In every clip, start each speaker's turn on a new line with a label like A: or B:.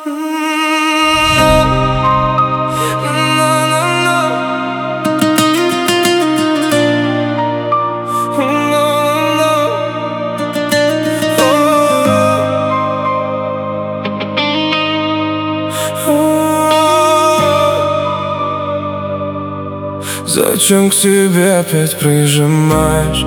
A: Зачем к себе опять прижимаешь?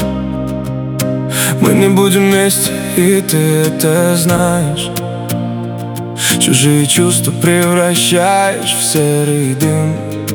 A: Мы не будем вместе, и ты это знаешь. Чужие чувства превращаешь в серый дым,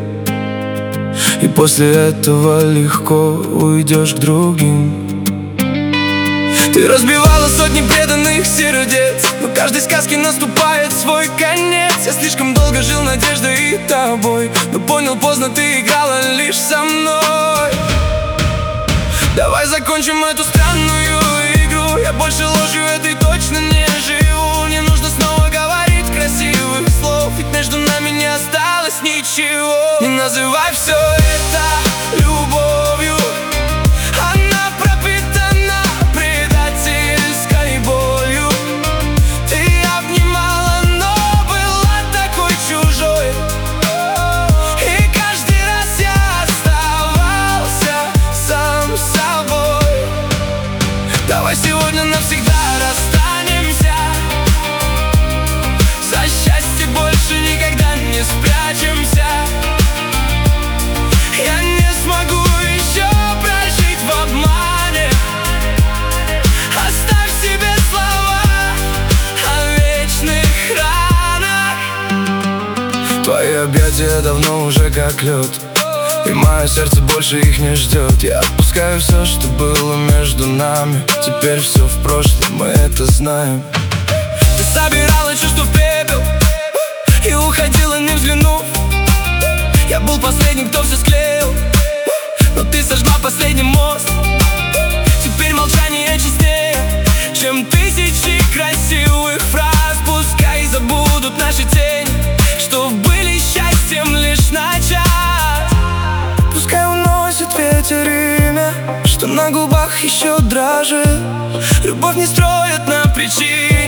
A: и после этого легко уйдешь к другим. Ты разбивала сотни преданных сердец, но каждой сказке наступает свой конец. Я слишком долго жил надеждой и тобой, но понял поздно, ты играла лишь со мной. Давай закончим эту странную игру. Я больше ложью этой точно не живу. Не нужно снова говорить красивых слов, ведь между нами не осталось ничего. Не называй все это любовью. Она пропитана предательской болью. Ты обнимала, но была такой чужой, и каждый раз я оставался сам собой. Давай сегодня навсегда расстанемся. За счастье больше никогда не спрячемся. Я не смогу еще прожить в обмане. Оставь себе слова о вечных ранах. Твои объятия давно уже как лед, и мое сердце больше их не ждет. Я отпускаю все, что было между нами. Теперь все в прошлом, мы это знаем. Ты собирала чувства в пепел и уходила, не взглянув. Я был последним, кто все склеил, но ты сожгла последний мост. Теперь молчание честнее, чем тысячи красивых фраз. Пускай забудут наши тени, что были счастьем лишь на час. Пускай уносит ветер имя, что на губах еще дрожит. Любовь не строят на причине.